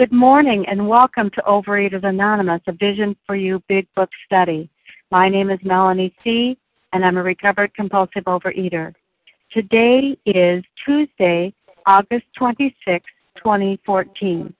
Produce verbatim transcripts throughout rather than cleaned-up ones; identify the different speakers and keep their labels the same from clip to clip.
Speaker 1: Good morning and welcome to Overeaters Anonymous, a Vision for You Big Book study. My name is Melanie C., and I'm a recovered compulsive overeater. Today is Tuesday, August twenty-sixth, twenty fourteen.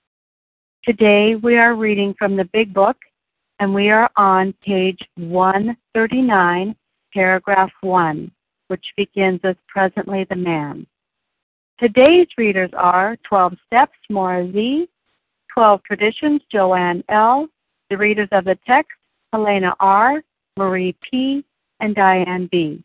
Speaker 1: Today we are reading from the Big Book, and we are on page one thirty-nine, paragraph one, which begins as Presently the Man. Today's readers are twelve Steps, Maura Z., twelve Traditions, Joanne L., the readers of the text, Helena R., Marie P., and Diane B.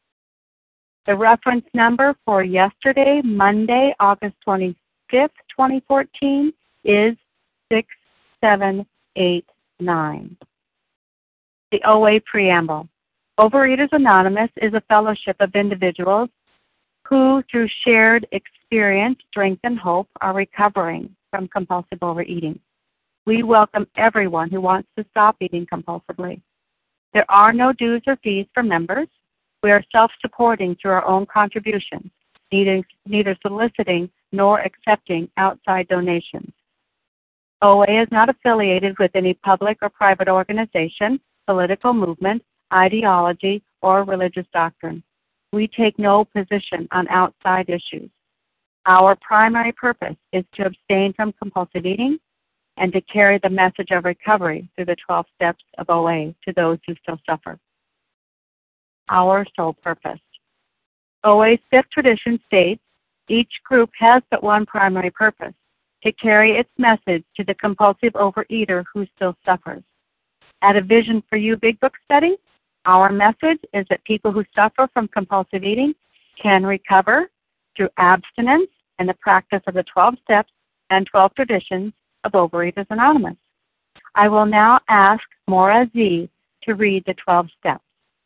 Speaker 1: The reference number for yesterday, Monday, August twenty-fifth, twenty fourteen, is six seven eight nine. The O A Preamble. Overeaters Anonymous is a fellowship of individuals who, through shared experience, strength, and hope, are recovering from compulsive overeating. We welcome everyone who wants to stop eating compulsively. There are no dues or fees for members. We are self-supporting through our own contributions, neither, neither soliciting nor accepting outside donations. O A is not affiliated with any public or private organization, political movement, ideology, or religious doctrine. We take no position on outside issues. Our primary purpose is to abstain from compulsive eating and to carry the message of recovery through the twelve steps of O A to those who still suffer. Our sole purpose. O A's fifth tradition states, each group has but one primary purpose, to carry its message to the compulsive overeater who still suffers. At a Vision for You Big Book study, our message is that people who suffer from compulsive eating can recover through abstinence and the practice of the twelve steps and twelve traditions of Overeaters Anonymous. I will now ask Maura Z. to read the twelve steps.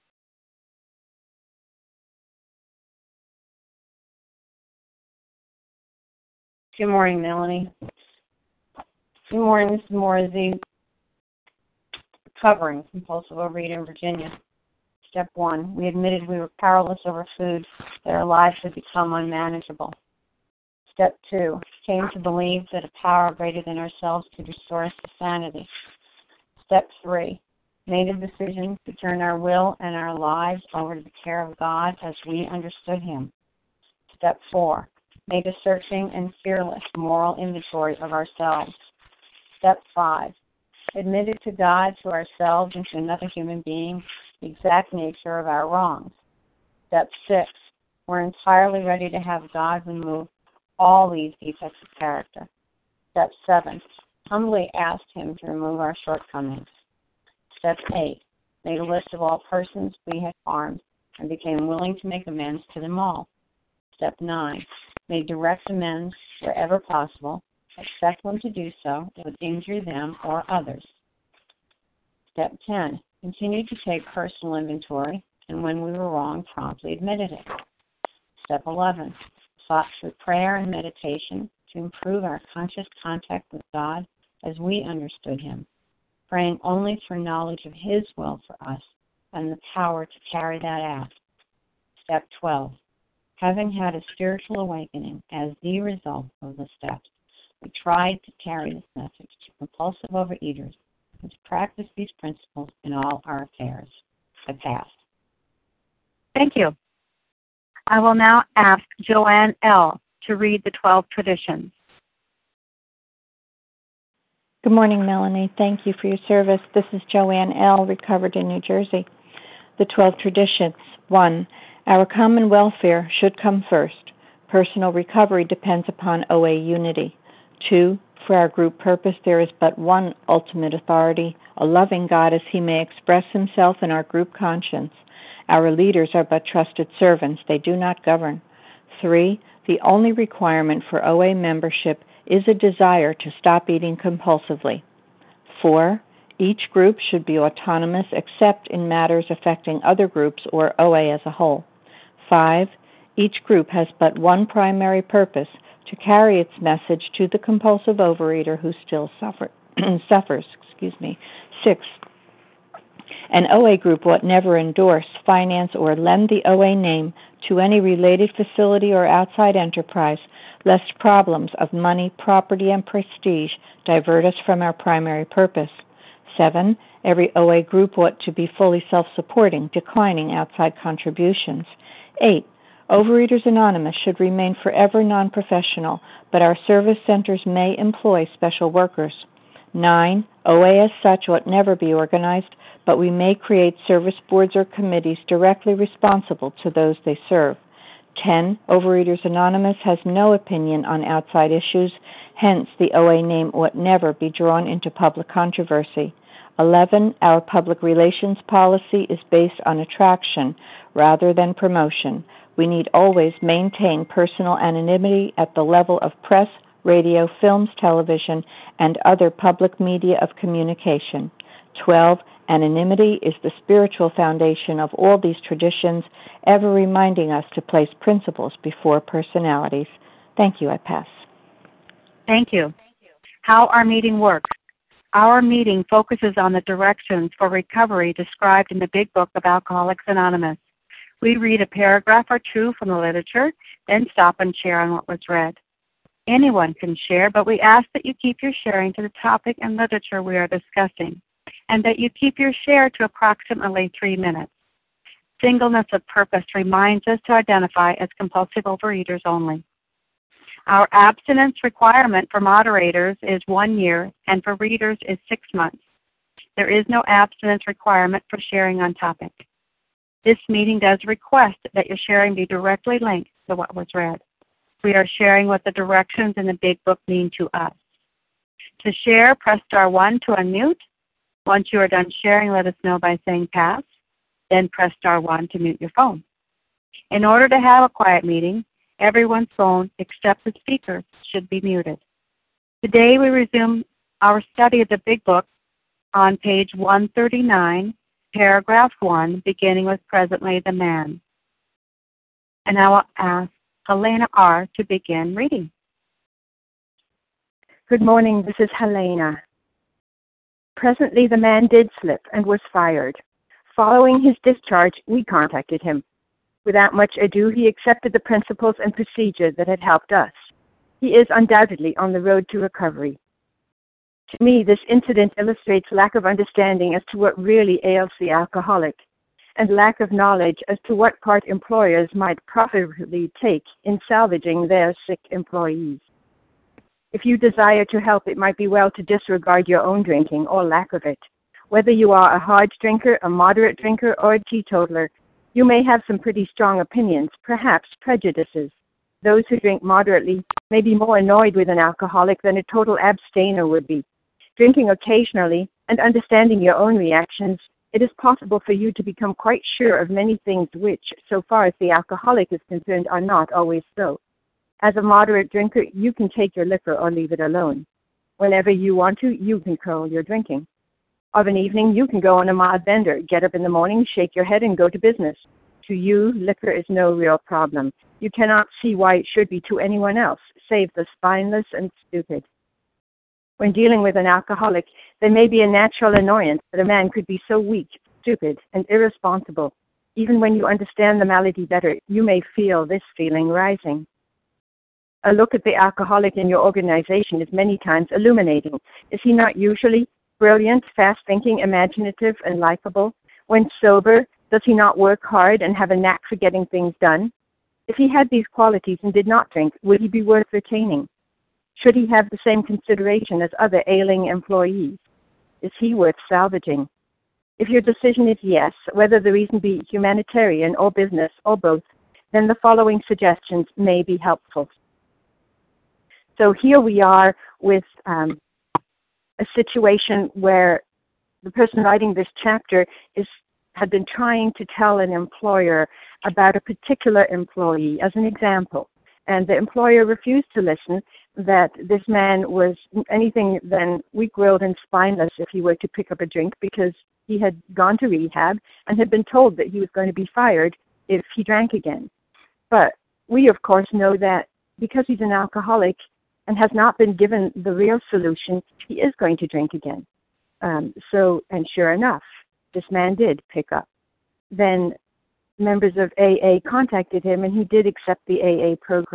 Speaker 2: Good morning, Melanie. Good morning, this is Maura Z. Recovering compulsive overeater in Virginia. Step one, we admitted we were powerless over food, that our lives had become unmanageable. Step two, came to believe that a power greater than ourselves could restore us to sanity. Step three, made a decision to turn our will and our lives over to the care of God as we understood Him. Step four, made a searching and fearless moral inventory of ourselves. Step five, admitted to God, to ourselves, and to another human being the exact nature of our wrongs. Step six, we're entirely ready to have God remove all these defects of character. Step seven, humbly asked Him to remove our shortcomings. Step eight, made a list of all persons we had harmed and became willing to make amends to them all. Step nine, made direct amends wherever possible, except when to do so would injure them or others. Step ten, continued to take personal inventory, and when we were wrong, promptly admitted it. Step eleven, sought through prayer and meditation to improve our conscious contact with God as we understood Him, praying only for knowledge of His will for us and the power to carry that out. Step twelve, having had a spiritual awakening as the result of the steps, we tried to carry this message to compulsive overeaters and to practice these principles in all our affairs. I pass.
Speaker 1: Thank you. I will now ask Joanne L. to read the twelve traditions.
Speaker 3: Good morning, Melanie. Thank you for your service. This is Joanne L., recovered in New Jersey. The twelve traditions. One, our common welfare should come first. Personal recovery depends upon O A unity. Two, for our group purpose, there is but one ultimate authority, a loving God as He may express Himself in our group conscience. Our leaders are but trusted servants. They do not govern. Three, the only requirement for O A membership is a desire to stop eating compulsively. Four, each group should be autonomous except in matters affecting other groups or O A as a whole. Five, each group has but one primary purpose, to carry its message to the compulsive overeater who still suffer, suffers. Excuse me. Six, an O A group ought never endorse, finance, or lend the O A name to any related facility or outside enterprise, lest problems of money, property, and prestige divert us from our primary purpose. Seven, every O A group ought to be fully self-supporting, declining outside contributions. Eight, Overeaters Anonymous should remain forever non-professional, but our service centers may employ special workers. Nine, O A as such ought never be organized, but we may create service boards or committees directly responsible to those they serve. Ten, Overeaters Anonymous has no opinion on outside issues, hence the O A name ought never be drawn into public controversy. Eleven, our public relations policy is based on attraction rather than promotion. We need always maintain personal anonymity at the level of press, radio, films, television, and other public media of communication. Twelve, anonymity is the spiritual foundation of all these traditions, ever reminding us to place principles before personalities. Thank you. I pass.
Speaker 1: Thank you. How our meeting works. Our meeting focuses on the directions for recovery described in the Big Book of Alcoholics Anonymous. We read a paragraph or two from the literature, then stop and share on what was read. Anyone can share, but we ask that you keep your sharing to the topic and literature we are discussing, and that you keep your share to approximately three minutes. Singleness of purpose reminds us to identify as compulsive overeaters only. Our abstinence requirement for moderators is one year, and for readers is six months. There is no abstinence requirement for sharing on topic. This meeting does request that your sharing be directly linked to what was read. We are sharing what the directions in the Big Book mean to us. To share, press star one to unmute. Once you are done sharing, let us know by saying pass. Then press star one to mute your phone. In order to have a quiet meeting, everyone's phone except the speaker should be muted. Today we resume our study of the Big Book on page one thirty-nine, paragraph one, beginning with presently the man. And I will ask Helena R. to begin reading.
Speaker 4: Good morning, this is Helena. Presently the man did slip and was fired. Following his discharge, we contacted him. Without much ado, he accepted the principles and procedures that had helped us. He is undoubtedly on the road to recovery. To me, this incident illustrates lack of understanding as to what really ails the alcoholic, and lack of knowledge as to what part employers might profitably take in salvaging their sick employees. If you desire to help, it might be well to disregard your own drinking or lack of it. Whether you are a hard drinker, a moderate drinker, or a teetotaler, you may have some pretty strong opinions, perhaps prejudices. Those who drink moderately may be more annoyed with an alcoholic than a total abstainer would be. Drinking occasionally and understanding your own reactions, it is possible for you to become quite sure of many things which, so far as the alcoholic is concerned, are not always so. As a moderate drinker, you can take your liquor or leave it alone. Whenever you want to, you control your drinking. Of an evening, you can go on a mild bender, get up in the morning, shake your head, and go to business. To you, liquor is no real problem. You cannot see why it should be to anyone else, save the spineless and stupid. When dealing with an alcoholic, there may be a natural annoyance that a man could be so weak, stupid, and irresponsible. Even when you understand the malady better, you may feel this feeling rising. A look at the alcoholic in your organization is many times illuminating. Is he not usually brilliant, fast-thinking, imaginative, and likable? When sober, does he not work hard and have a knack for getting things done? If he had these qualities and did not drink, would he be worth retaining? Should he have the same consideration as other ailing employees? Is he worth salvaging? If your decision is yes, whether the reason be humanitarian or business or both, then the following suggestions may be helpful. So here we are with um, a situation where the person writing this chapter is had been trying to tell an employer about a particular employee as an example. And the employer refused to listen, that this man was anything than weak-willed and spineless if he were to pick up a drink, because he had gone to rehab and had been told that he was going to be fired if he drank again. But we, of course, know that because he's an alcoholic and has not been given the real solution, he is going to drink again. Um, so, and sure enough, this man did pick up. Then members of A A contacted him, and he did accept the A A program.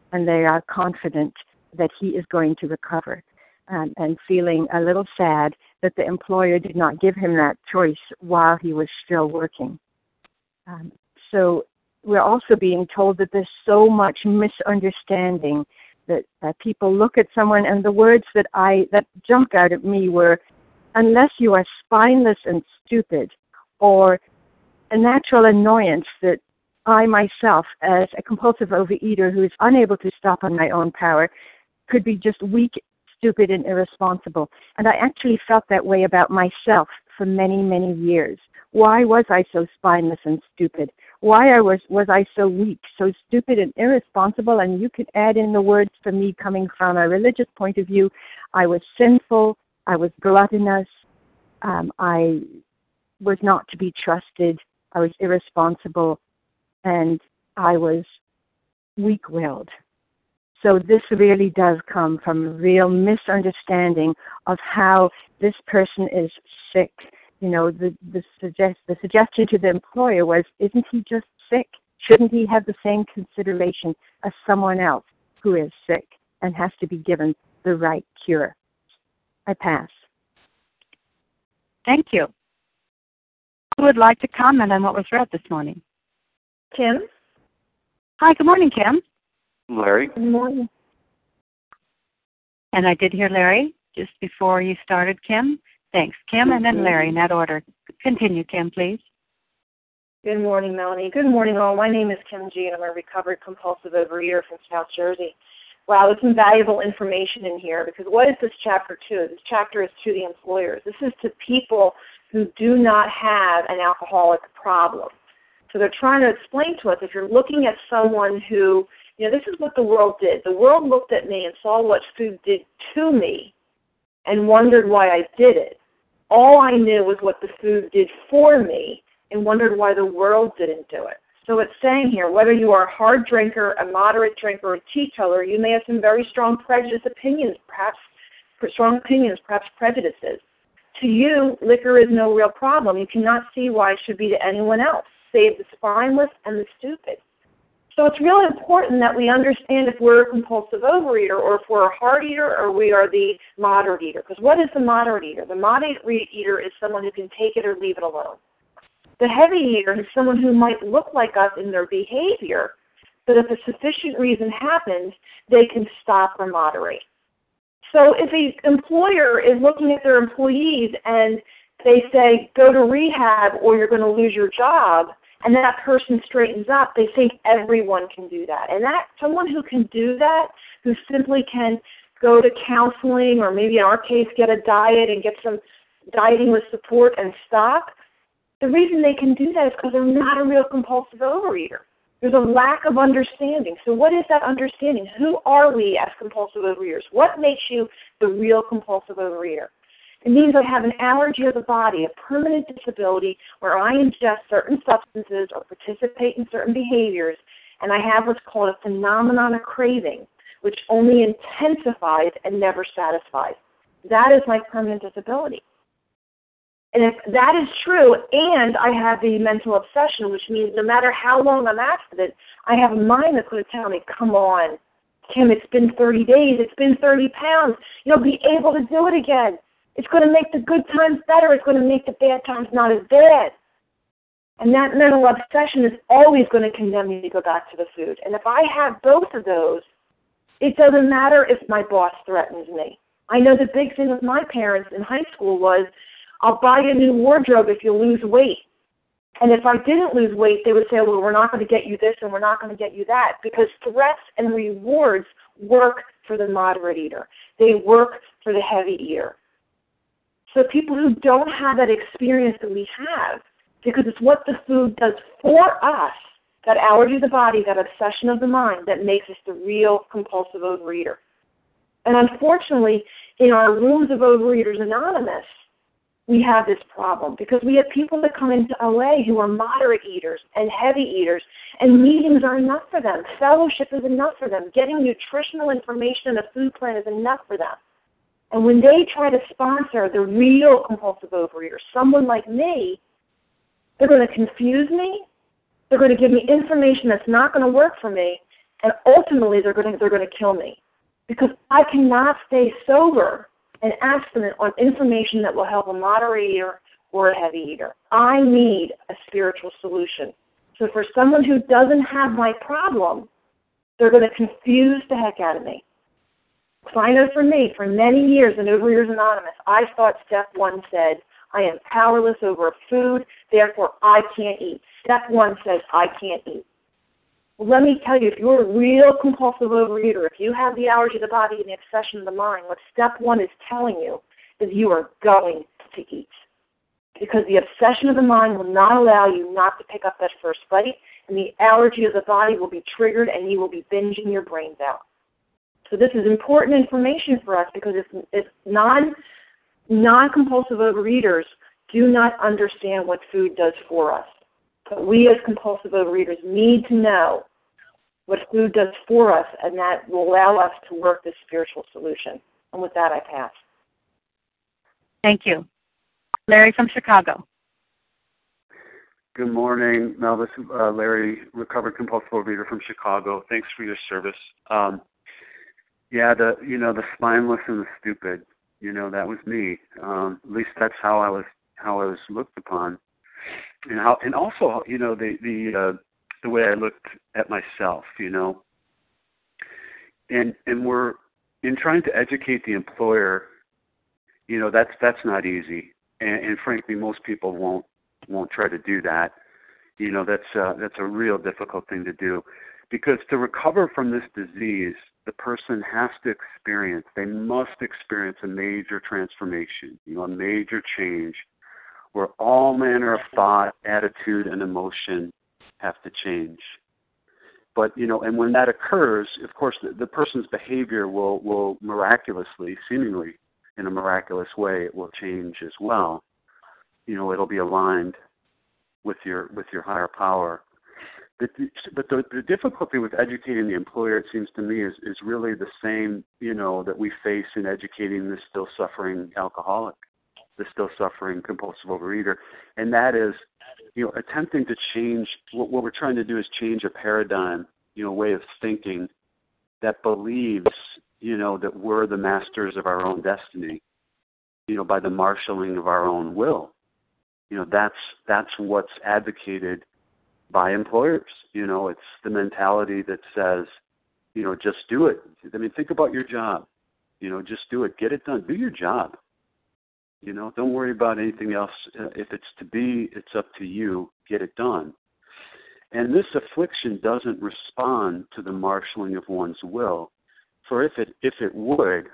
Speaker 4: and they are confident that he is going to recover, um, and feeling a little sad that the employer did not give him that choice while he was still working. Um, so we're also being told that there's so much misunderstanding, that uh, people look at someone, and the words that I that jumped out at me were, unless you are spineless and stupid, or a natural annoyance that I myself, as a compulsive overeater who is unable to stop on my own power, could be just weak, stupid, and irresponsible. And I actually felt that way about myself for many, many years. Why was I so spineless and stupid? Why I was, was I so weak, so stupid and irresponsible? And you could add in the words for me coming from a religious point of view. I was sinful, I was gluttonous, um, I was not to be trusted, I was irresponsible, and I was weak-willed. So this really does come from a real misunderstanding of how this person is sick. You know, the the, suggest, the suggestion to the employer was, isn't he just sick? Shouldn't he have the same consideration as someone else who is sick and has to be given the right cure? I pass.
Speaker 1: Thank you. Who would like to comment on what was read this morning?
Speaker 5: Kim?
Speaker 1: Hi, good morning, Kim.
Speaker 6: Larry?
Speaker 5: Good morning.
Speaker 1: And I did hear Larry just before you started, Kim. Thanks, Kim, and then Larry in that order. Continue, Kim, please.
Speaker 5: Good morning, Melanie. Good morning, all. My name is Kim G, and I'm a recovered compulsive overeater from South Jersey. Wow, there's some valuable information in here, because what is this chapter to? This chapter is to the employers. This is to people who do not have an alcoholic problem. So they're trying to explain to us, if you're looking at someone who, you know, this is what the world did. The world looked at me and saw what food did to me and wondered why I did it. All I knew was what the food did for me and wondered why the world didn't do it. So it's saying here, whether you are a hard drinker, a moderate drinker, or a teetotaler, you may have some very strong prejudice opinions, perhaps strong opinions, perhaps prejudices. To you, liquor is no real problem. You cannot see why it should be to anyone else, save the spineless and the stupid. So it's really important that we understand if we're a compulsive overeater, or if we're a hard eater, or we are the moderate eater. Because what is the moderate eater? The moderate eater is someone who can take it or leave it alone. The heavy eater is someone who might look like us in their behavior, but if a sufficient reason happens, they can stop or moderate. So if an employer is looking at their employees and they say, go to rehab or you're going to lose your job, and that person straightens up, they think everyone can do that. And that someone who can do that, who simply can go to counseling, or maybe in our case get a diet and get some dieting with support and stop, the reason they can do that is because they're not a real compulsive overeater. There's a lack of understanding. So what is that understanding? Who are we as compulsive overeaters? What makes you the real compulsive overeater? It means I have an allergy of the body, a permanent disability where I ingest certain substances or participate in certain behaviors, and I have what's called a phenomenon of craving, which only intensifies and never satisfies. That is my permanent disability. And if that is true, and I have the mental obsession, which means no matter how long I'm abstinent, I have a mind that's going to tell me, come on, Kim, it's been thirty days, it's been thirty pounds, you'll be able to do it again. It's going to make the good times better. It's going to make the bad times not as bad. And that mental obsession is always going to condemn me to go back to the food. And if I have both of those, it doesn't matter if my boss threatens me. I know the big thing with my parents in high school was, I'll buy you a new wardrobe if you lose weight. And if I didn't lose weight, they would say, well, we're not going to get you this and we're not going to get you that, because threats and rewards work for the moderate eater. They work for the heavy eater. So people who don't have that experience that we have, because it's what the food does for us, that allergy of the body, that obsession of the mind, that makes us the real compulsive overeater. And unfortunately, in our rooms of Overeaters Anonymous, we have this problem because we have people that come into O A who are moderate eaters and heavy eaters, and meetings are enough for them. Fellowship is enough for them. Getting nutritional information in a food plan is enough for them. And when they try to sponsor the real compulsive overeater, someone like me, they're going to confuse me. They're going to give me information that's not going to work for me. and ultimately they're going to they're going to kill me, because I cannot stay sober and abstinent on information that will help a moderate eater or a heavy eater. I need a spiritual solution. So for someone who doesn't have my problem, they're going to confuse the heck out of me. So I know for me, for many years in Overeaters Anonymous, I thought step one said, I am powerless over food, therefore I can't eat. Step one says I can't eat. Well, let me tell you, if you're a real compulsive overeater, if you have the allergy of the body and the obsession of the mind, what step one is telling you is you are going to eat. Because the obsession of the mind will not allow you not to pick up that first bite, and the allergy of the body will be triggered, and you will be binging your brains out. So this is important information for us, because if, if non, non-compulsive overeaters do not understand what food does for us. But we as compulsive overeaters need to know what food does for us, and that will allow us to work this spiritual solution. And with that, I pass.
Speaker 1: Thank you. Larry from Chicago.
Speaker 6: Good morning, Mel. This is uh, Larry, recovered compulsive overeater from Chicago. Thanks for your service. Um, yeah, the you know the spineless and the stupid. You know that was me. Um, at least that's how I was how I was looked upon, and how and also you know the the uh, the way I looked at myself. You know, and and we're in trying to educate the employer. You know that's that's not easy. And, and frankly, most people won't won't try to do that. You know, that's uh, that's a real difficult thing to do, because to recover from this disease, the person has to experience. They must experience a major transformation. You know, a major change, where all manner of thought, attitude, and emotion have to change. But you know, and when that occurs, of course, the, the person's behavior will will miraculously, seemingly, in a miraculous way, it will change as well. You know, it'll be aligned with your with your higher power. But the, but the, the difficulty with educating the employer, it seems to me, is, is really the same, you know, that we face in educating the still suffering alcoholic, the still suffering compulsive overeater, and that is, you know, attempting to change. What, what we're trying to do is change a paradigm, you know, way of thinking that believes, you know, that we're the masters of our own destiny, you know, by the marshaling of our own will. You know, that's that's what's advocated by employers. You know, it's the mentality that says, you know, just do it. I mean, think about your job. You know, just do it. Get it done. Do your job. You know, don't worry about anything else. If it's to be, it's up to you. Get it done. And this affliction doesn't respond to the marshaling of one's will. For if it if it would,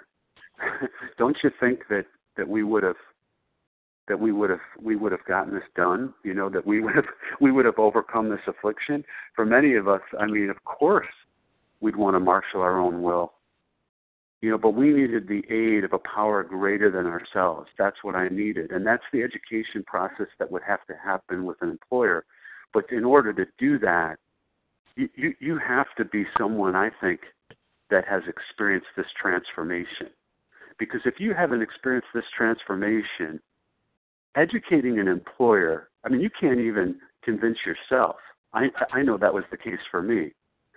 Speaker 6: don't you think that, that we would have that we would have we would have gotten this done? You know, that we would have we would have overcome this affliction. For many of us, I mean, of course, we'd want to marshal our own will. You know, but we needed the aid of a power greater than ourselves. That's what I needed, and that's the education process that would have to happen with an employer. But in order to do that, you you, you have to be someone, I think, that has experienced this transformation. Because if you haven't experienced this transformation, educating an employer, I mean, you can't even convince yourself. I, I know that was the case for me.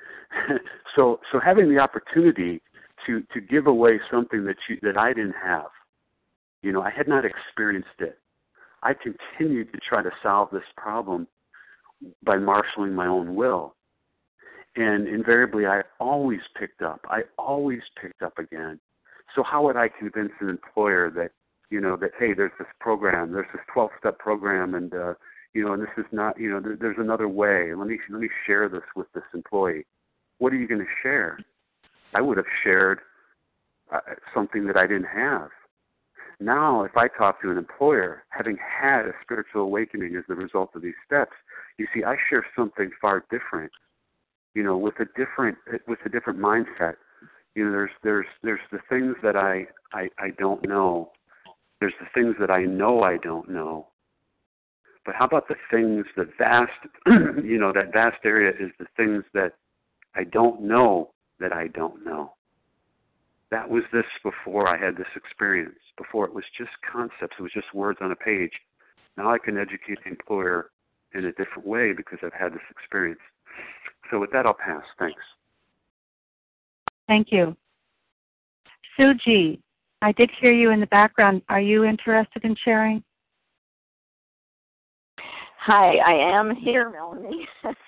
Speaker 6: so so having the opportunity to, to give away something that you, that I didn't have, you know, I had not experienced it. I continued to try to solve this problem by marshaling my own will. And invariably, I always picked up. I always picked up again. So how would I convince an employer that, you know, that, hey, there's this program, there's this twelve-step program, and, uh, you know, and this is not, you know, there, there's another way. Let me let me share this with this employee. What are you going to share? I would have shared uh, something that I didn't have. Now, if I talk to an employer, having had a spiritual awakening as the result of these steps, you see, I share something far different. You know, with a different with a different mindset. You know, there's there's there's the things that I, I, I don't know. There's the things that I know I don't know. But how about the things, the vast, you know, that vast area is the things that I don't know that I don't know. That was this before I had this experience. Before it was just concepts. It was just words on a page. Now I can educate the employer in a different way because I've had this experience. So with that, I'll pass. Thanks.
Speaker 1: Thank you. Suji, I did hear you in the background. Are you interested in sharing?
Speaker 7: Hi, I am here, Melanie.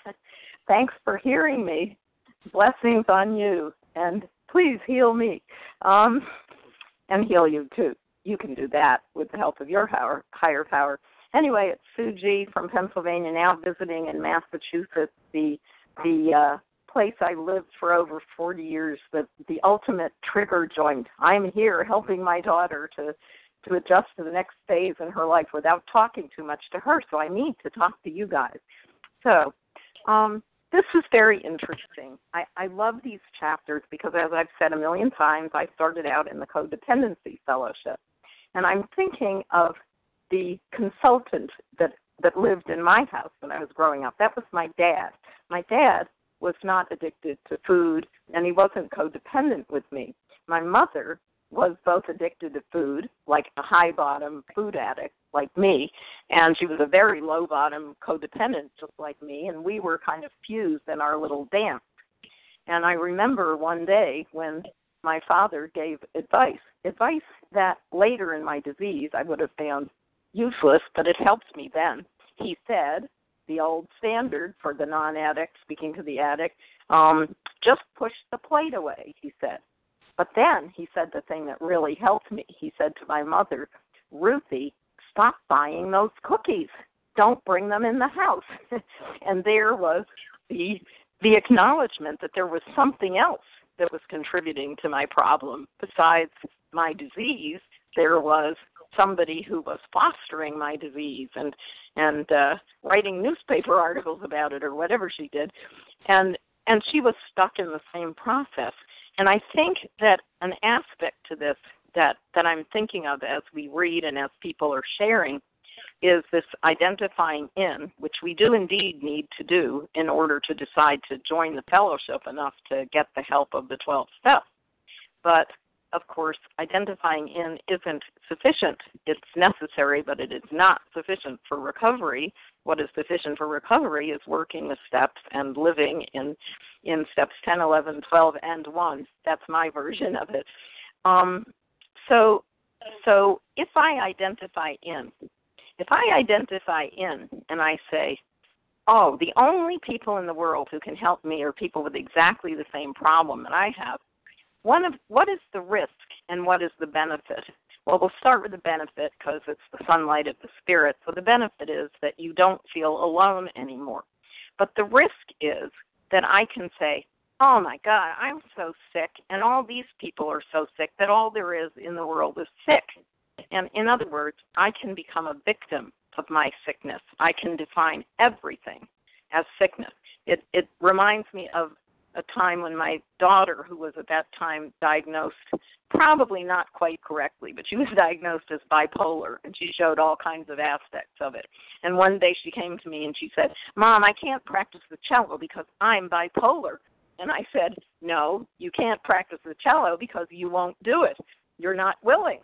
Speaker 7: Thanks for hearing me. Blessings on you, and please heal me, um, and heal you too. You can do that with the help of your power, higher power. Anyway, it's Suji from Pennsylvania, now visiting in Massachusetts, the the uh, place I lived for over forty years, the the ultimate trigger joint. I'm here helping my daughter to to adjust to the next phase in her life without talking too much to her, so I need to talk to you guys. So um, this is very interesting. I, I love these chapters because, as I've said a million times, I started out in the Codependency Fellowship, and I'm thinking of the consultant that, that lived in my house when I was growing up. That was my dad. My dad was not addicted to food, and he wasn't codependent with me. My mother was both addicted to food, like a high-bottom food addict like me, and she was a very low-bottom codependent just like me, and we were kind of fused in our little dance. And I remember one day when my father gave advice, advice that later in my disease I would have found useless, but it helped me then. He said, the old standard for the non-addict, speaking to the addict, um, just push the plate away, he said. But then he said the thing that really helped me. He said to my mother, Ruthie, stop buying those cookies. Don't bring them in the house. And there was the the acknowledgement that there was something else that was contributing to my problem. Besides my disease, there was somebody who was fostering my disease and and uh, writing newspaper articles about it or whatever she did. And and she was stuck in the same process. And I think that an aspect to this that, that I'm thinking of as we read and as people are sharing is this identifying in, which we do indeed need to do in order to decide to join the fellowship enough to get the help of the twelve steps. But, of course, identifying in isn't sufficient. It's necessary, but it is not sufficient for recovery. What is sufficient for recovery is working the steps and living in in steps ten, eleven, twelve, and one. That's my version of it. Um, so, so if I identify in, if I identify in and I say, oh, the only people in the world who can help me are people with exactly the same problem that I have, one of what is the risk and what is the benefit? Well, we'll start with the benefit because it's the sunlight of the spirit. So the benefit is that you don't feel alone anymore. But the risk is that I can say, oh, my God, I'm so sick, and all these people are so sick that all there is in the world is sick. And in other words, I can become a victim of my sickness. I can define everything as sickness. It, it reminds me of a time when my daughter, who was at that time diagnosed, probably not quite correctly, but she was diagnosed as bipolar, and she showed all kinds of aspects of it. And one day she came to me and she said, Mom, I can't practice the cello because I'm bipolar. And I said, no, you can't practice the cello because you won't do it. You're not willing.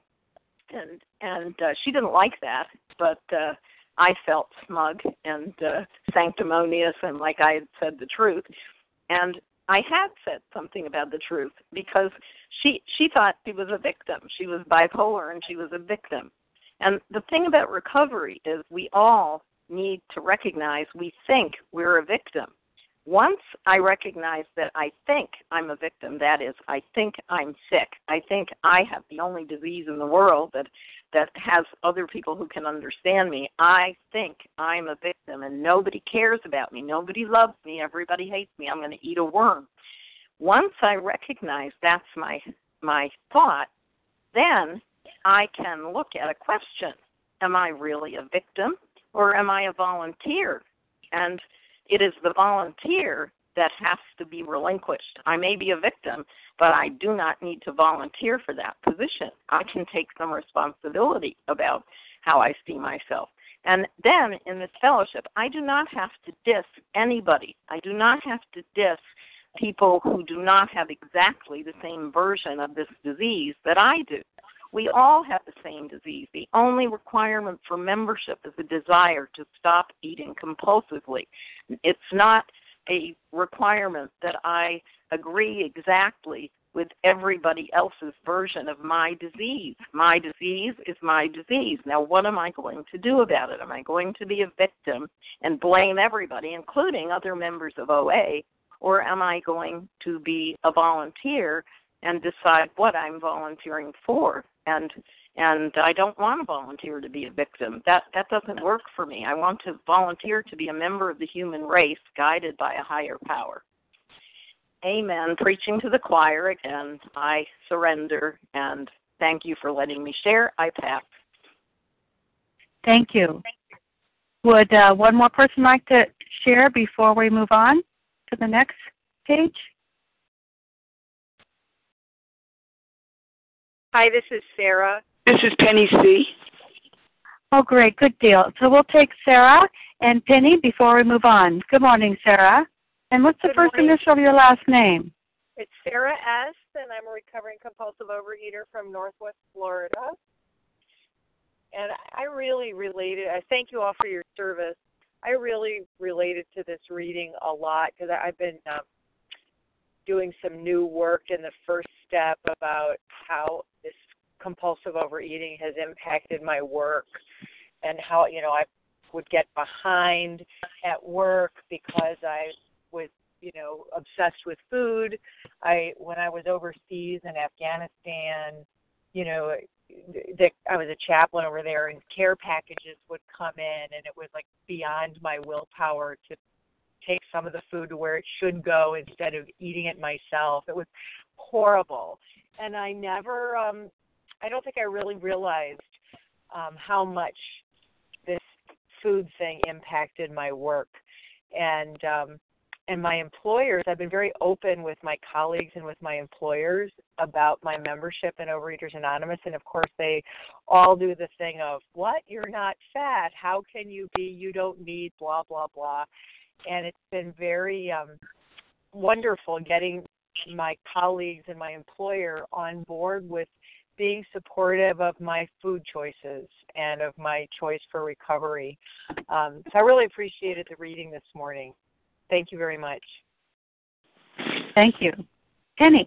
Speaker 7: And and uh, she didn't like that, but uh, I felt smug and uh, sanctimonious and like I had said the truth. And I had said something about the truth because she she thought she was a victim. She was bipolar and she was a victim. And the thing about recovery is we all need to recognize we think we're a victim. Once I recognize that I think I'm a victim, that is, I think I'm sick, I think I have the only disease in the world that, that has other people who can understand me, I think I'm a victim and nobody cares about me, nobody loves me, everybody hates me, I'm going to eat a worm. Once I recognize that's my my thought, then I can look at a question. Am I really a victim or am I a volunteer? And it is the volunteer that has to be relinquished. I may be a victim, but I do not need to volunteer for that position. I can take some responsibility about how I see myself. And then in this fellowship, I do not have to diss anybody. I do not have to diss people who do not have exactly the same version of this disease that I do. We all have the same disease. The only requirement for membership is a desire to stop eating compulsively. It's not a requirement that I agree exactly with everybody else's version of my disease. My disease is my disease. Now, what am I going to do about it? Am I going to be a victim and blame everybody, including other members of O A, or am I going to be a volunteer and decide what I'm volunteering for? And and I don't want to volunteer to be a victim. That that doesn't work for me. I want to volunteer to be a member of the human race guided by a higher power. Amen. Preaching to the choir again. I surrender, and thank you for letting me share. I pass.
Speaker 1: Thank you. Would uh, one more person like to share before we move on to the next page?
Speaker 8: Hi, this is Sarah.
Speaker 9: This is Penny C.
Speaker 1: Oh, great. Good deal. So we'll take Sarah and Penny before we move on. Good morning, Sarah. And what's the
Speaker 8: Good
Speaker 1: first
Speaker 8: morning.
Speaker 1: initial of your last name?
Speaker 8: It's Sarah S., and I'm a recovering compulsive overeater from Northwest Florida. And I really related, I thank you all for your service. I really related to this reading a lot because I've been um, doing some new work in the first step about how this compulsive overeating has impacted my work and how, you know, I would get behind at work because I was, you know, obsessed with food. I when I was overseas in Afghanistan, you know, the, I was a chaplain over there, and care packages would come in, and it was like beyond my willpower to take some of the food to where it should go instead of eating it myself. It was horrible, and I never, um, I don't think I really realized um, how much this food thing impacted my work, and um, And my employers, I've been very open with my colleagues and with my employers about my membership in Overeaters Anonymous. And, of course, they all do the thing of, what? You're not fat. How can you be? You don't need blah, blah, blah. And it's been very um, wonderful getting my colleagues and my employer on board with being supportive of my food choices and of my choice for recovery. Um, so I really appreciated the reading this morning. Thank you very much.
Speaker 1: Thank you. Penny.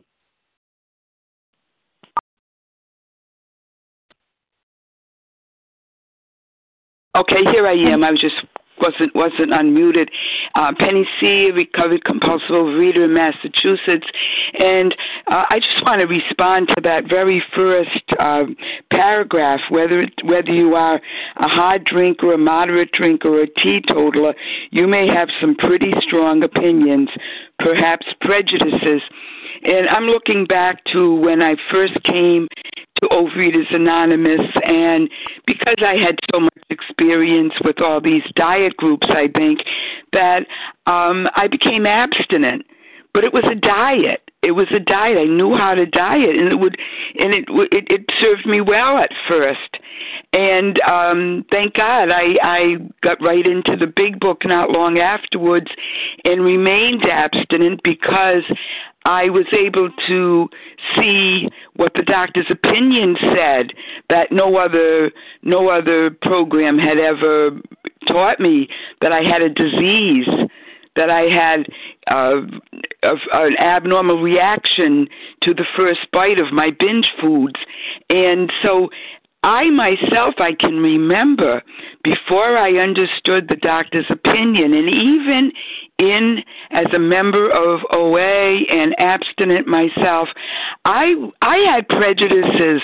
Speaker 9: Okay, here I am. I was just wasn't wasn't unmuted. Uh, Penny C., recovered compulsive overeater in Massachusetts, and uh, I just want to respond to that very first uh, paragraph. Whether it, whether you are a hard drinker, a moderate drinker, or a teetotaler, you may have some pretty strong opinions, perhaps prejudices. And I'm looking back to when I first came to Overeaters Anonymous, and because I had so much experience with all these diet groups, I think, that um, I became abstinent. But it was a diet. It was a diet. I knew how to diet, and it would, and it it, it served me well at first. And um, thank God I, I got right into the big book not long afterwards and remained abstinent because I was able to see what the doctor's opinion said that no other no other program had ever taught me, that I had a disease, that I had uh, of, an abnormal reaction to the first bite of my binge foods. And so I myself, I can remember before I understood the doctor's opinion, and even in as a member of O A and abstinent myself, I I had prejudices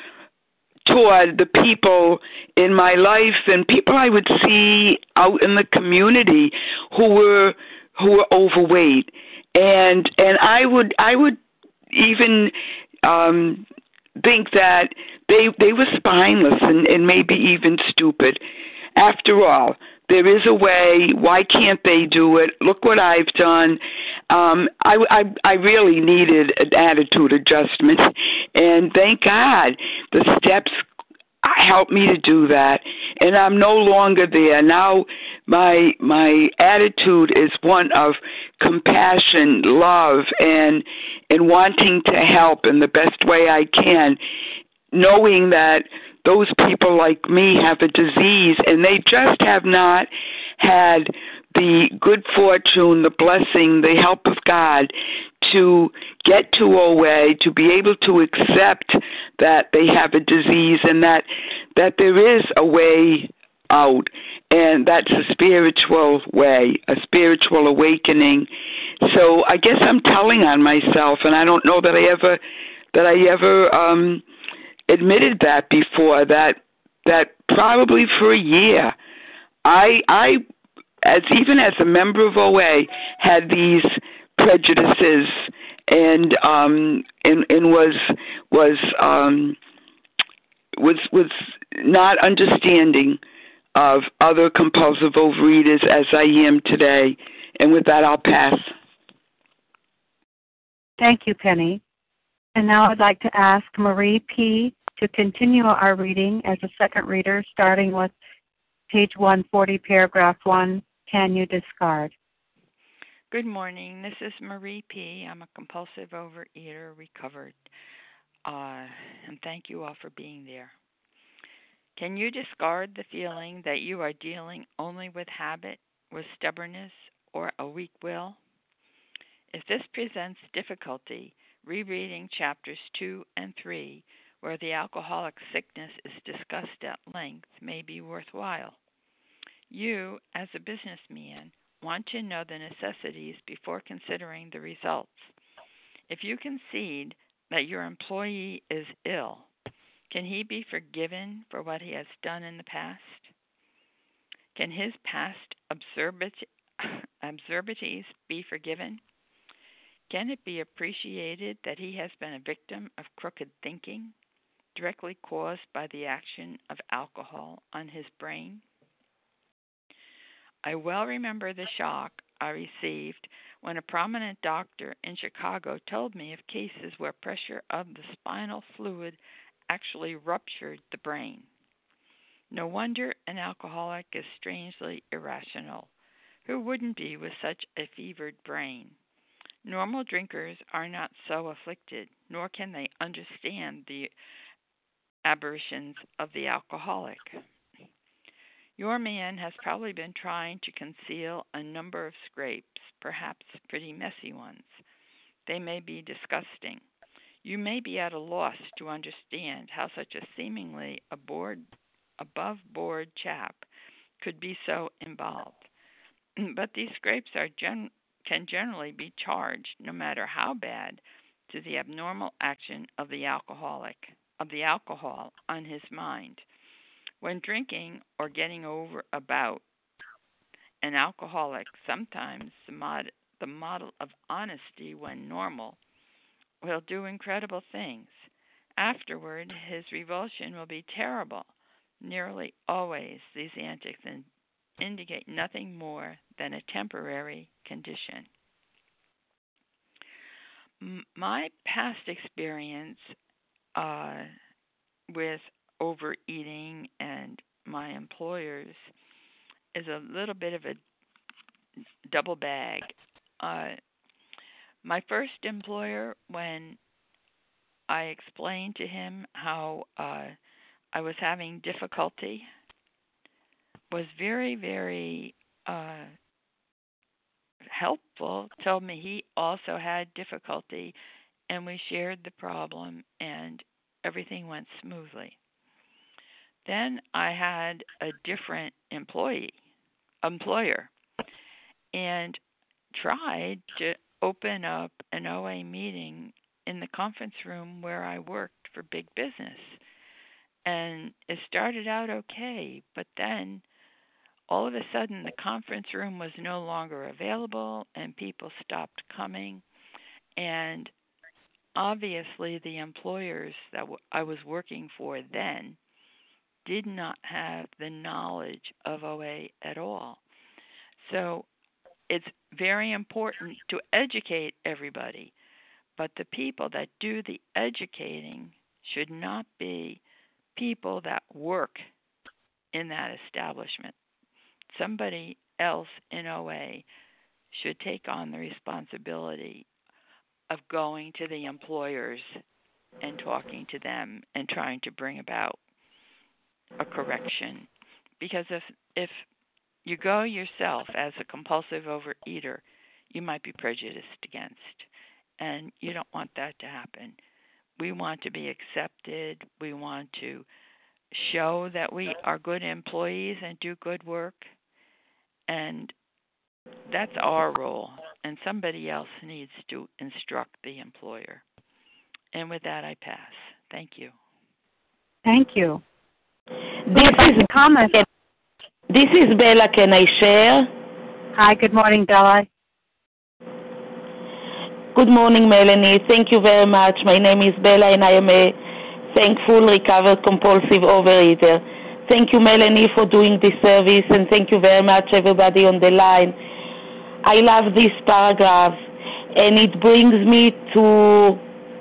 Speaker 9: toward the people in my life and people I would see out in the community who were who were overweight, and and I would I would even um, think that they they were spineless and, and maybe even stupid. After all, there is a way. Why can't they do it? Look what I've done. Um, I, I, I really needed an attitude adjustment, and thank God the steps helped me to do that. And I'm no longer there. Now my my attitude is one of compassion, love, and and wanting to help in the best way I can, knowing that those people like me have a disease and they just have not had the good fortune, the blessing, the help of God to get to O A, to be able to accept that they have a disease and that that there is a way out, and that's a spiritual way, a spiritual awakening. So I guess I'm telling on myself, and I don't know that I ever that I ever um, admitted that before. That that probably for a year, I I as even as a member of O A had these prejudices and um and, and was was um was was not understanding of other compulsive overeaters as I am today. And with that, I'll pass.
Speaker 1: Thank you, Penny. And now I'd like to ask Marie P. to continue our reading as a second reader, starting with page one forty, paragraph one. Can you discard?
Speaker 10: Good morning. This is Marie P. I'm a compulsive overeater, recovered. Uh, and thank you all for being there. Can you discard the feeling that you are dealing only with habit, with stubbornness, or a weak will? If this presents difficulty, rereading chapters two and three, where the alcoholic sickness is discussed at length, may be worthwhile. You, as a businessman, want to know the necessities before considering the results. If you concede that your employee is ill, can he be forgiven for what he has done in the past? Can his past absurdity, absurdities be forgiven? Can it be appreciated that he has been a victim of crooked thinking, directly caused by the action of alcohol on his brain? I well remember the shock I received when a prominent doctor in Chicago told me of cases where pressure of the spinal fluid actually ruptured the brain. No wonder an alcoholic is strangely irrational. Who wouldn't be with such a fevered brain? Normal drinkers are not so afflicted, nor can they understand the aberrations of the alcoholic. Your man has probably been trying to conceal a number of scrapes, perhaps pretty messy ones. They may be disgusting. You may be at a loss to understand how such a seemingly above-board chap could be so involved. But these scrapes are gen- can generally be charged, no matter how bad, to the abnormal action of the alcoholic, of the alcohol on his mind. When drinking or getting over about an alcoholic, sometimes the, mod- the model of honesty, when normal, will do incredible things. Afterward, his revulsion will be terrible. Nearly always, these antics in- indicate nothing more than a temporary condition. M- my past experience uh, with overeating and my employers is a little bit of a double bag. Uh, my first employer, when I explained to him how uh, I was having difficulty, was very, very uh, helpful, told me he also had difficulty, and we shared the problem, and everything went smoothly. Then I had a different employee, employer, and tried to open up an O A meeting in the conference room where I worked for big business. And it started out okay, but then all of a sudden the conference room was no longer available and people stopped coming. And obviously the employers that w- I was working for then did not have the knowledge of O A at all. So it's very important to educate everybody, but the people that do the educating should not be people that work in that establishment. Somebody else in O A should take on the responsibility of going to the employers and talking to them and trying to bring about a correction. Because if if you go yourself as a compulsive overeater, you might be prejudiced against. and you don't want that to happen. We want to be accepted. We want to show that we are good employees and do good work, and that's our role, and somebody else needs to instruct the employer. And with that, I pass. Thank you.
Speaker 1: Thank you.
Speaker 11: This is comment. This is Bella. Can I share?
Speaker 1: Hi, good morning, Bella.
Speaker 11: Good morning, Melanie. Thank you very much. My name is Bella, and I am a thankful, recovered, compulsive overeater. Thank you, Melanie, for doing this service, and thank you very much, everybody on the line. I love this paragraph, and it brings me to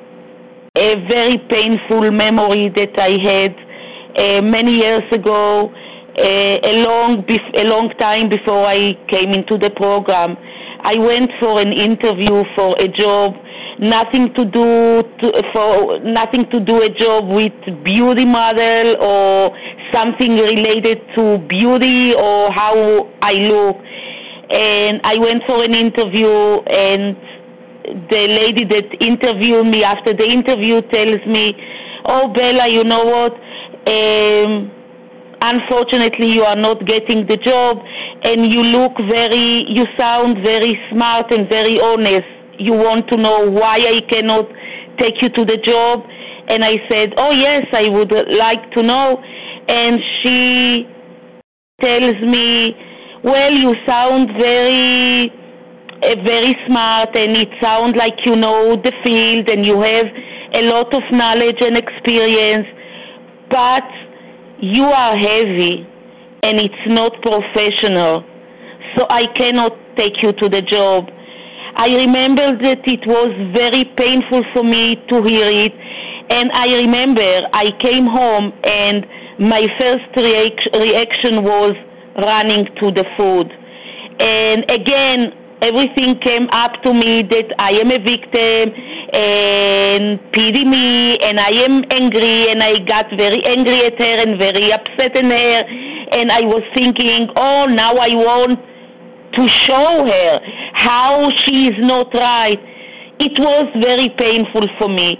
Speaker 11: a very painful memory that I had uh, many years ago, uh, a long, bef- a long time before I came into the program. I went for an interview for a job, nothing to do to, for nothing to do a job with beauty model or something related to beauty or how I look. And I went for an interview, and the lady that interviewed me after the interview tells me, "Oh, Bella, you know what? Um, unfortunately, you are not getting the job, and you look very, you sound very smart and very honest. You want to know why I cannot take you to the job?" And I said, "Oh, yes, I would like to know." And she tells me, "Well, you sound very, uh, very smart, and it sounds like you know the field, and you have a lot of knowledge and experience, but you are heavy, and it's not professional, so I cannot take you to the job." I remember that it was very painful for me to hear it, and I remember I came home, and my first reac- reaction was running to the food. And again, everything came up to me that I am a victim, and pity me, and I am angry, and I got very angry at her and very upset at her, and I was thinking, oh, now I want to show her how she is not right. It was very painful for me.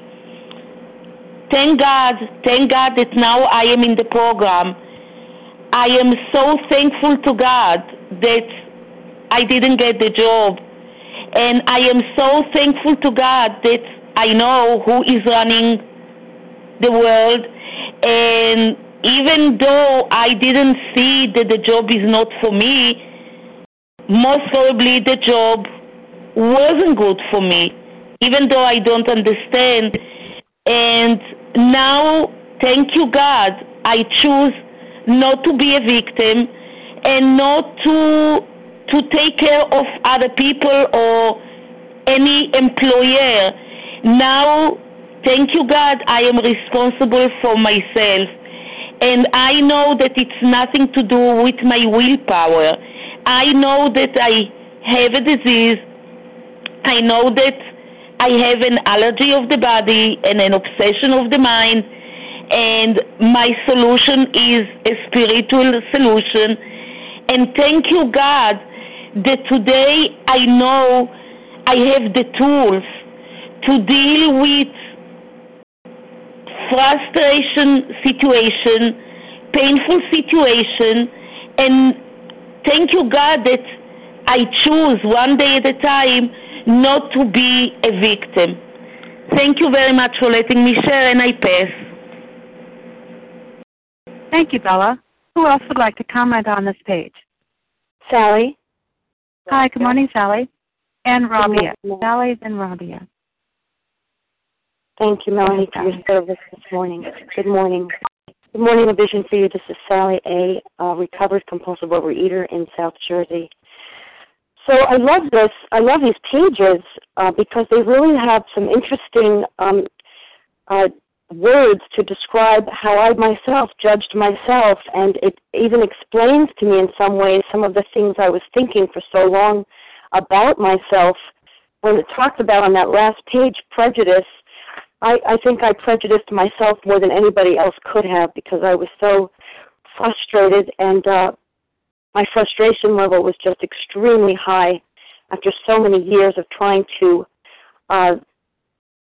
Speaker 11: Thank God, thank God that now I am in the program. I am so thankful to God that I didn't get the job. And I am so thankful to God that I know who is running the world. And even though I didn't see that the job is not for me, most probably the job wasn't good for me, even though I don't understand. And now, thank you, God, I choose not to be a victim and not to to take care of other people or any employer. Now, thank you, God, I am responsible for myself. And I know that it's nothing to do with my willpower. I know that I have a disease. I know that I have an allergy of the body and an obsession of the mind. And my solution is a spiritual solution. And thank you, God, that today I know I have the tools to deal with frustration situation, painful situation, and thank you, God, that I choose one day at a time not to be a victim. Thank you very much for letting me share, and I pass.
Speaker 1: Thank you, Bella. Who else would like to comment on this page?
Speaker 12: Sally.
Speaker 1: Hi, good morning, Sally. And Rabia. Sally and Rabia.
Speaker 12: Thank you, Melanie, for your service this morning. Good morning. Good morning, A Vision for You. This is Sally A., a recovered compulsive overeater in South Jersey. So I love this. I love these pages uh, because they really have some interesting um, uh, words to describe how I myself judged myself, and it even explains to me in some ways some of the things I was thinking for so long about myself. When it talked about on that last page, prejudice, I, I think I prejudiced myself more than anybody else could have because I was so frustrated, and uh, my frustration level was just extremely high after so many years of trying to uh,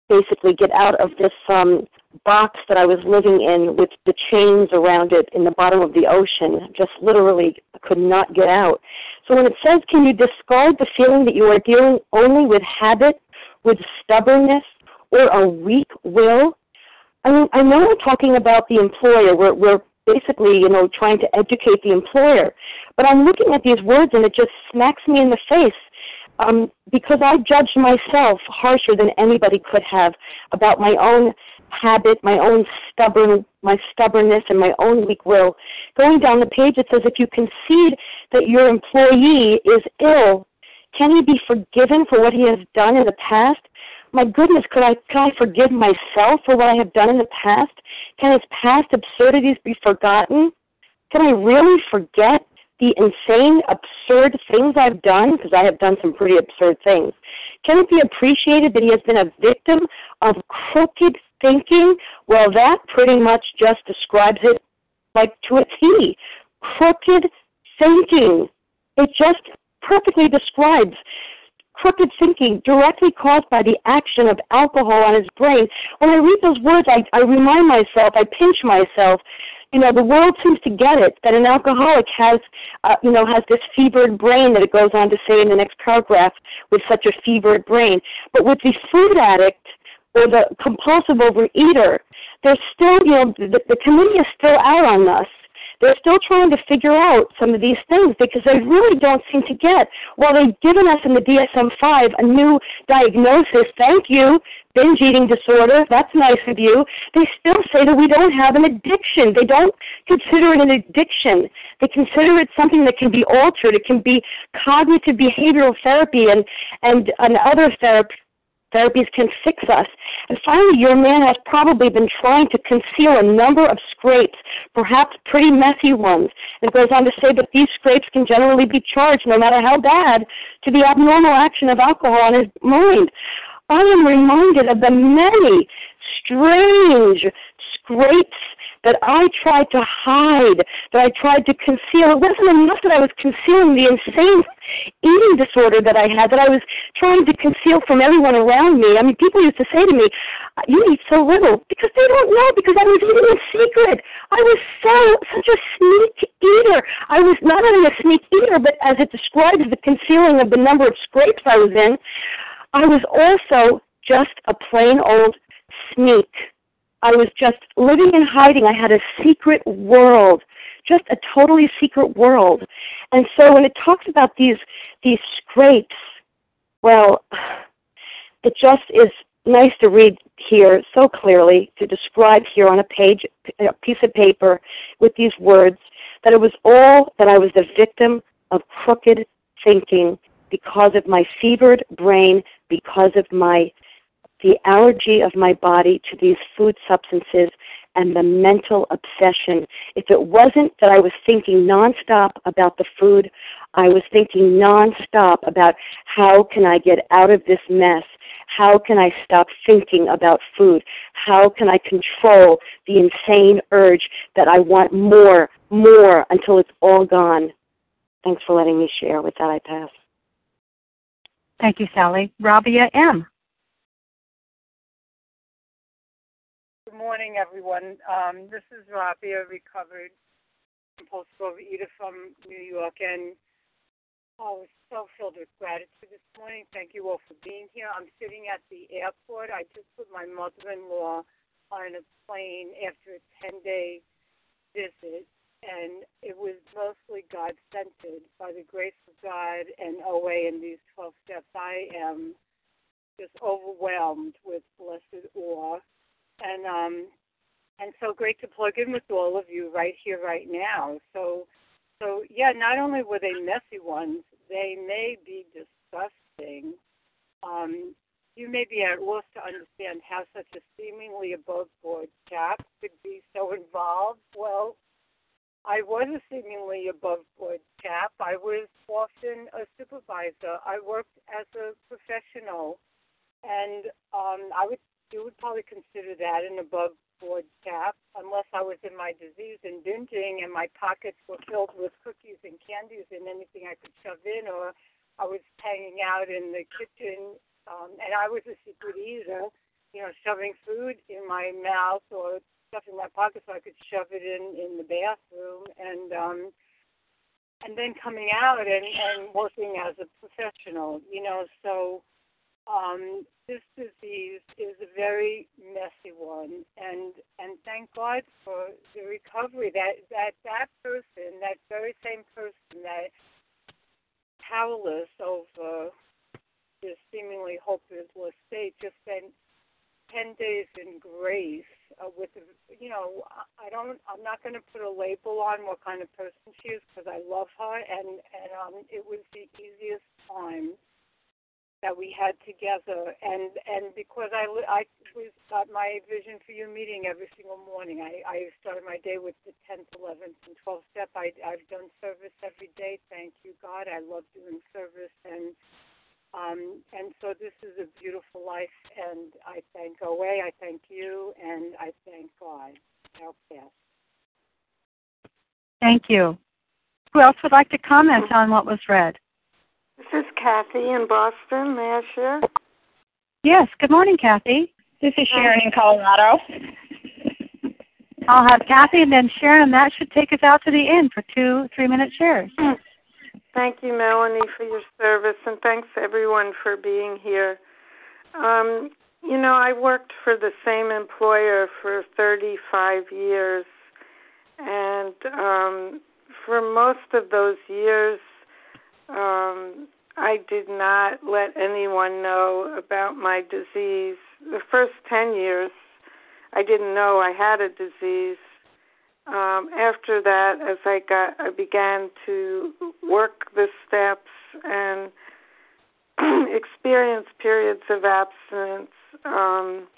Speaker 12: basically get out of this um, box that I was living in with the chains around it in the bottom of the ocean. Just literally could not get out. So when it says, can you discard the feeling that you are dealing only with habit, with stubbornness, or a weak will? I mean, I know we're talking about the employer. We're, we're basically, you know, trying to educate the employer. But I'm looking at these words and it just smacks me in the face um, because I judged myself harsher than anybody could have about my own habit, my own stubborn, my stubbornness, and my own weak will. Going down the page, it says, if you concede that your employee is ill, can he be forgiven for what he has done in the past? My goodness, could I, could I forgive myself for what I have done in the past? Can his past absurdities be forgotten? Can I really forget the insane, absurd things I've done? Because I have done some pretty absurd things. Can it be appreciated that he has been a victim of crooked thinking? Well, that pretty much just describes it like to a T. Crooked thinking. It just perfectly describes crooked thinking directly caused by the action of alcohol on his brain. When I read those words, I, I remind myself, I pinch myself, you know, the world seems to get it, that an alcoholic has, uh, you know, has this fevered brain that it goes on to say in the next paragraph, with such a fevered brain. But with the food addict or the compulsive overeater, there's still, you know, the, the committee is still out on us. They're still trying to figure out some of these things because they really don't seem to get. While they've given us in the D S M five a new diagnosis, thank you, binge eating disorder, that's nice of you, they still say that we don't have an addiction. They don't consider it an addiction. They consider it something that can be altered. It can be cognitive behavioral therapy and, and, and other therapy. Therapies can fix us. And finally, your man has probably been trying to conceal a number of scrapes, perhaps pretty messy ones. It goes on to say that these scrapes can generally be charged, no matter how bad, to the abnormal action of alcohol on his mind. I am reminded of the many strange scrapes that I tried to hide, that I tried to conceal. It wasn't enough that I was concealing the insane eating disorder that I had, that I was trying to conceal from everyone around me. I mean, people used to say to me, you eat so little, because they don't know, because I was eating in secret. I was so, such a sneak eater. I was not only a sneak eater, but as it describes the concealing of the number of scrapes I was in, I was also just a plain old sneak. I was just living in hiding. I had a secret world, just a totally secret world. And so when it talks about these these scrapes, well, it just is nice to read here so clearly, to describe here on a page, a piece of paper with these words, that it was all that I was the victim of crooked thinking because of my fevered brain, because of my the allergy of my body to these food substances and the mental obsession. If it wasn't that I was thinking nonstop about the food, I was thinking nonstop about how can I get out of this mess? How can I stop thinking about food? How can I control the insane urge that I want more, more until it's all gone? Thanks for letting me share. With that, I pass.
Speaker 1: Thank you, Sally. Rabia M.
Speaker 13: Good morning, everyone. Um, this is Rabia, recovered compulsive overeater from New York, and I was so filled with gratitude this morning. Thank you all for being here. I'm sitting at the airport. I just put my mother-in-law on a plane after a ten-day visit, and it was mostly God-centered. By the grace of God and O A in these twelve steps, I am just overwhelmed with blessed awe. And um, and so great to plug in with all of you right here, right now. So, so yeah, not only were they messy ones, they may be disgusting. Um, you may be at a loss to understand how such a seemingly above-board chap could be so involved. Well, I was a seemingly above-board chap. I was often a supervisor. I worked as a professional, and um, I would. You would probably consider that an above-board chap, unless I was in my disease and binging and my pockets were filled with cookies and candies and anything I could shove in, or I was hanging out in the kitchen, um, and I was a secret eater. you know, shoving food in my mouth or stuff in my pocket so I could shove it in, in the bathroom, and um, and then coming out and, and working as a professional, you know, so um, this disease is a very messy one, and and thank God for the recovery, that, that, that person, that very same person that powerless over this seemingly hopeless state just spent ten days in grace uh, with, the, you know, I don't, I'm not going to put a label on what kind of person she is because I love her, and, and um, it was the easiest time that we had together, and, and because I, I was at my Vision for You meeting every single morning. I, I started my day with the tenth, eleventh, and twelfth step. I, I've done service every day, thank you, God. I love doing service, and Um, and so this is a beautiful life, and I thank O A, I thank you, and I thank God. I'll pass.
Speaker 1: Thank you. Who else would like to comment on what was read?
Speaker 14: This is Kathy in Boston. May I share?
Speaker 1: Yes. Good morning, Kathy.
Speaker 15: This is Sharon in Colorado.
Speaker 1: I'll have Kathy and then Sharon. That should take us out to the end for two three-minute shares.
Speaker 14: Thank you, Melanie, for your service, and thanks, everyone, for being here. Um, you know, I worked for the same employer for thirty-five years, and um, for most of those years, um, I did not let anyone know about my disease. The first ten years, I didn't know I had a disease. Um, after that, as I got, I began to work the steps and experience periods of abstinence. Um,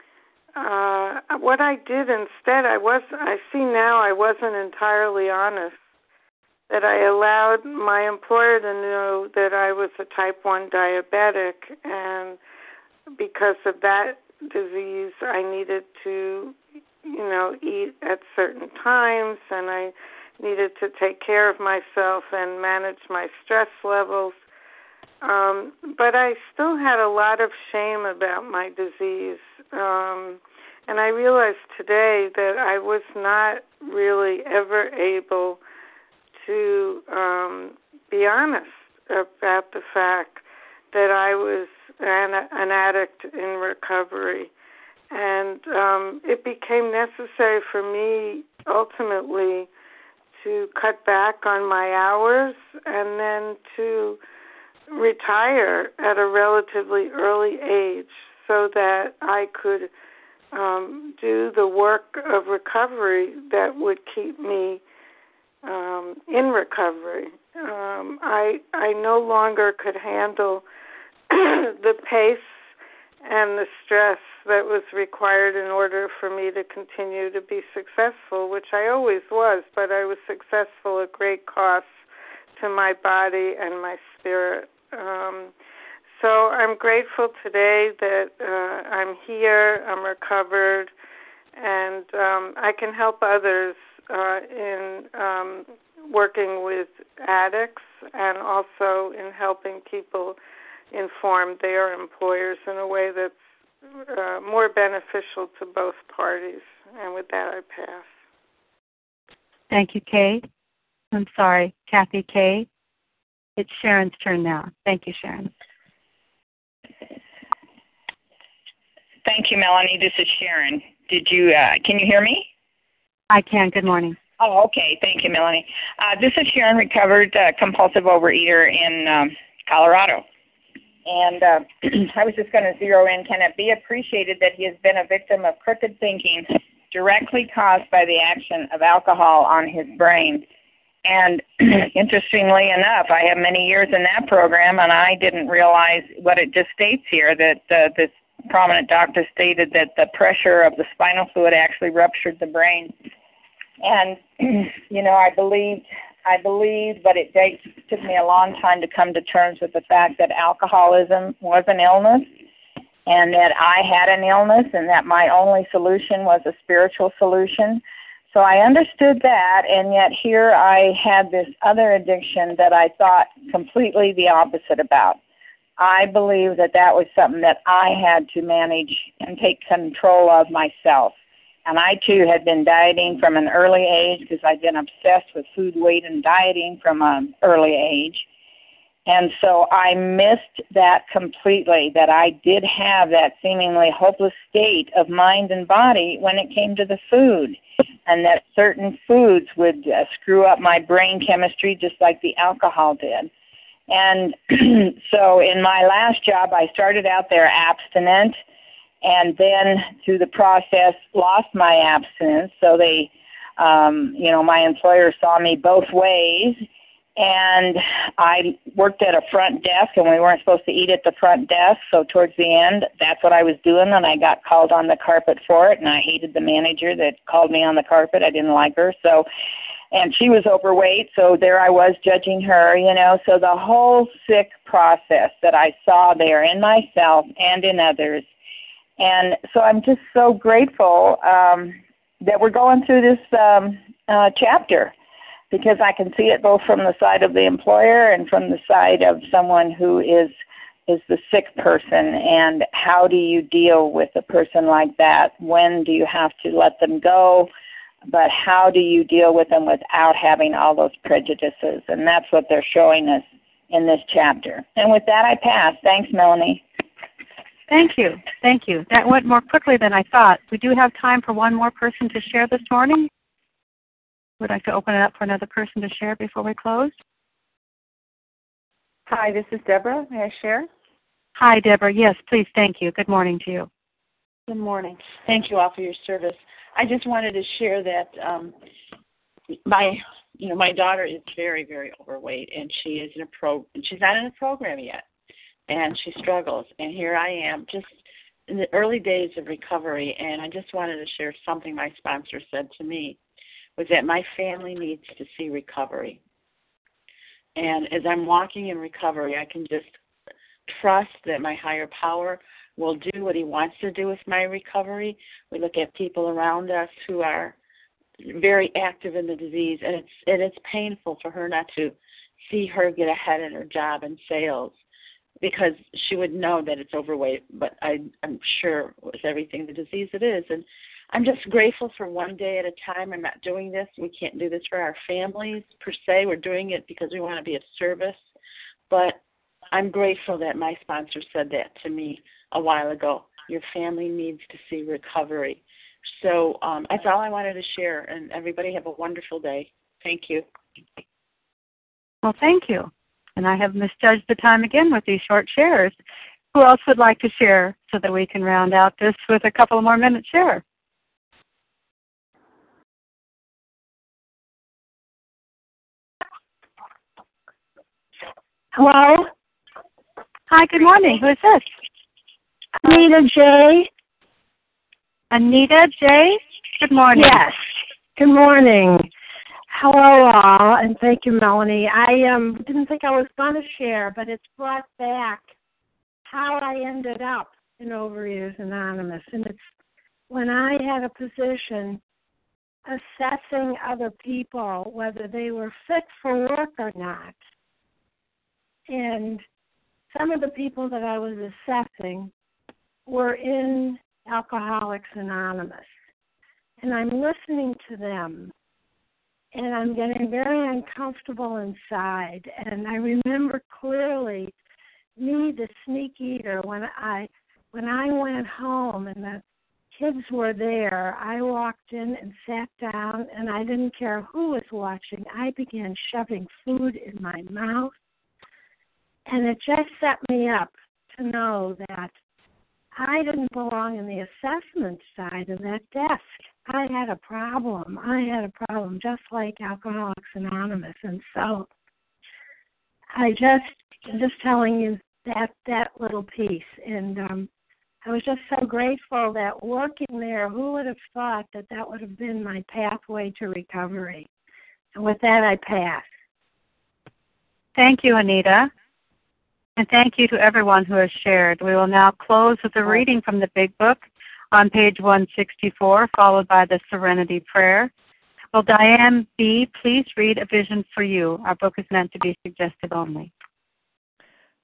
Speaker 14: uh, what I did instead, I was, I see now, I wasn't entirely honest. That I allowed my employer to know that I was a type one diabetic, and because of that disease, I needed to, you know, eat at certain times, and I needed to take care of myself and manage my stress levels. Um, but I still had a lot of shame about my disease. Um, and I realized today that I was not really ever able to um, be honest about the fact that I was an, an addict in recovery. And um, it became necessary for me ultimately to cut back on my hours and then to retire at a relatively early age so that I could um, do the work of recovery that would keep me um, in recovery. Um, I I no longer could handle the pace and the stress that was required in order for me to continue to be successful, which I always was, but I was successful at great cost to my body and my spirit. Um, so I'm grateful today that uh, I'm here, I'm recovered, and um, I can help others uh, in um, working with addicts and also in helping people inform their employers in a way that's uh, more beneficial to both parties. And with that, I pass.
Speaker 1: Thank you, Kay. I'm sorry, Kathy Kay. It's Sharon's turn now. Thank you, Sharon.
Speaker 15: Thank you, Melanie. This is Sharon. Did you, uh, can you hear me?
Speaker 1: I can. Good morning.
Speaker 15: Oh, okay. Thank you, Melanie. Uh, this is Sharon, recovered uh, compulsive overeater in um, Colorado. And uh, I was just going to zero in. Can it be appreciated that he has been a victim of crooked thinking directly caused by the action of alcohol on his brain? And interestingly enough, I have many years in that program, and I didn't realize what it just states here, that uh, this prominent doctor stated that the pressure of the spinal fluid actually ruptured the brain. And, you know, I believed, I believed, but it takes, took me a long time to come to terms with the fact that alcoholism was an illness and that I had an illness and that my only solution was a spiritual solution. So I understood that, and yet here I had this other addiction that I thought completely the opposite about. I believe that that was something that I had to manage and take control of myself. And I, too, had been dieting from an early age because I'd been obsessed with food, weight, and dieting from an early age. And so I missed that completely, that I did have that seemingly hopeless state of mind and body when it came to the food, and that certain foods would uh, screw up my brain chemistry just like the alcohol did. And so in my last job, I started out there abstinent, and then through the process lost my abstinence. So they, um, you know, my employer saw me both ways. And I worked at a front desk, and we weren't supposed to eat at the front desk. So towards the end, that's what I was doing, and I got called on the carpet for it. And I hated the manager that called me on the carpet. I didn't like her. So, and she was overweight, so there I was judging her, you know. So the whole sick process that I saw there in myself and in others. And so I'm just so grateful um, that we're going through this um, uh, chapter, because I can see it both from the side of the employer and from the side of someone who is is the sick person. And how do you deal with a person like that? When do you have to let them go? But how do you deal with them without having all those prejudices? And that's what they're showing us in this chapter. And with that, I pass. Thanks, Melanie.
Speaker 1: Thank you. Thank you. That went more quickly than I thought. We do have time for one more person to share this morning. Would like to open it up for another person to share before we close?
Speaker 16: Hi, this is Deborah. May I share?
Speaker 1: Hi, Deborah. Yes, please. Thank you. Good morning to you.
Speaker 16: Good morning. Thank you all for your service. I just wanted to share that um, my, you know, my daughter is very, very overweight, and she is in a pro. She's not in a program yet, and she struggles. And here I am, just in the early days of recovery, and I just wanted to share something my sponsor said to me. Was that my family needs to see recovery. And as I'm walking in recovery, I can just trust that my higher power will do what he wants to do with my recovery. We look at people around us who are very active in the disease, and it's and it's painful for her not to see her get ahead in her job in sales, because she would know that it's overweight, but I, I'm sure with everything the disease it is. And I'm just grateful for one day at a time. I'm not doing this. We can't do this for our families per se. We're doing it because we want to be of service. But I'm grateful that my sponsor said that to me a while ago. Your family needs to see recovery. So um, that's all I wanted to share. And everybody have a wonderful day. Thank you.
Speaker 1: Well, thank you. And I have misjudged the time again with these short shares. Who else would like to share so that we can round out this with a couple more minutes share?
Speaker 17: Hello?
Speaker 1: Hi, good morning. Who is this?
Speaker 17: Anita J.
Speaker 1: Anita J. Good morning.
Speaker 17: Yes. Good morning. Hello, all, and thank you, Melanie. I um, didn't think I was going to share, but it's brought back how I ended up in Overeaters Anonymous. And it's when I had a position assessing other people, whether they were fit for work or not. And some of the people that I was assessing were in Alcoholics Anonymous. And I'm listening to them, and I'm getting very uncomfortable inside. And I remember clearly me, the sneak eater, when I when I went home and the kids were there, I walked in and sat down, and I didn't care who was watching. I began shoving food in my mouth. And it just set me up to know that I didn't belong in the assessment side of that desk. I had a problem. I had a problem just like Alcoholics Anonymous. And so I just, I'm just telling you that, that little piece. And um, I was just so grateful that working there, who would have thought that that would have been my pathway to recovery? And with that, I pass.
Speaker 1: Thank you, Anita. And thank you to everyone who has shared. We will now close with a reading from the Big Book on page one sixty-four, followed by the Serenity Prayer. Will Diane B. please read A Vision for You? Our book is meant to be suggestive only.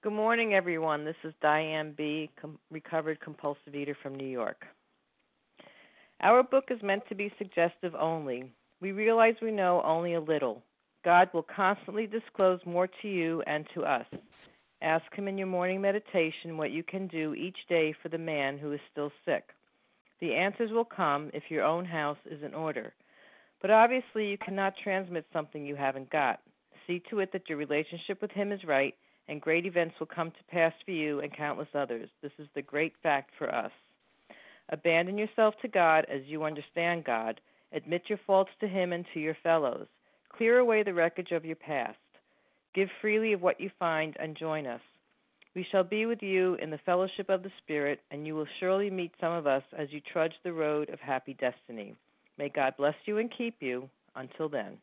Speaker 18: Good morning, everyone. This is Diane B., com- recovered compulsive eater from New York. Our book is meant to be suggestive only. We realize we know only a little. God will constantly disclose more to you and to us. Ask Him in your morning meditation what you can do each day for the man who is still sick. The answers will come if your own house is in order. But obviously you cannot transmit something you haven't got. See to it that your relationship with Him is right, and great events will come to pass for you and countless others. This is the great fact for us. Abandon yourself to God as you understand God. Admit your faults to Him and to your fellows. Clear away the wreckage of your past. Give freely of what you find and join us. We shall be with you in the fellowship of the Spirit, and you will surely meet some of us as you trudge the road of happy destiny. May God bless you and keep you. Until then.